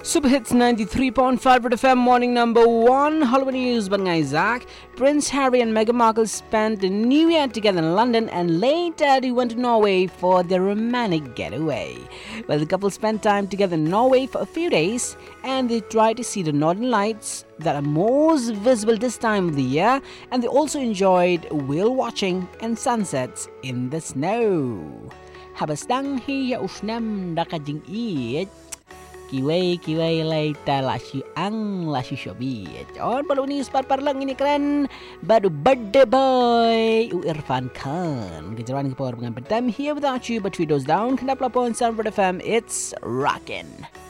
Super Hits 93.5 Red FM morning number 1. Holiday news by Isaac. Prince Harry and Meghan Markle spent the New Year together in London and later they went to Norway for their romantic getaway. Well, the couple spent time together in Norway for a few days and they tried to see the northern lights that are most visible this time of the year, and they also enjoyed whale watching and sunsets in the snow. Habas dang hiya usnam dakajing it. Kiway later lasyu ang lasyu shobit. On baru ni par lang ini keren. Baru birthday boy Irfan Khan. Kejaran ke power dengan pedam here without you but we goes down. Kenapa pun Sound FM, it's rockin'.